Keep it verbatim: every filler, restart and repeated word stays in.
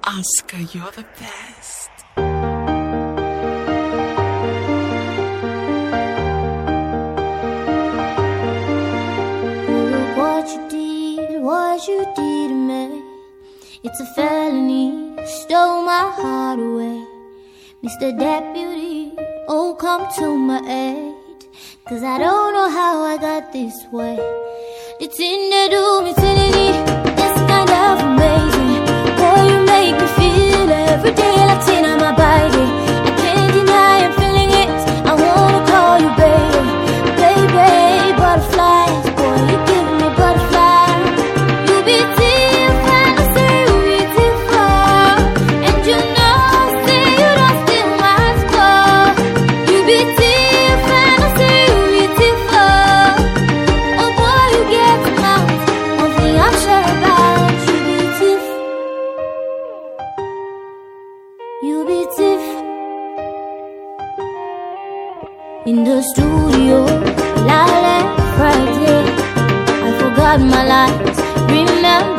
Oscar, you're the best. Look what you did, what you did to me. It's a felony, stole my heart away. Mister Deputy, oh come to my aid, 'cause I don't know how I got this way. The thing they do me, tinny, it's kind of amazing. Boy, you make me feel every day like tin on my body. I can't deny I'm feeling it. I wanna call you baby, baby, butterflies. Boy, you give me butterflies. You be different, I say you be different. And you know, say you don't steal my score. You be different, I say you be different. Oh boy, you get the mouth. One thing I'm sure about, you be different. You be different. In the studio, la la Friday, I forgot my lines. Remember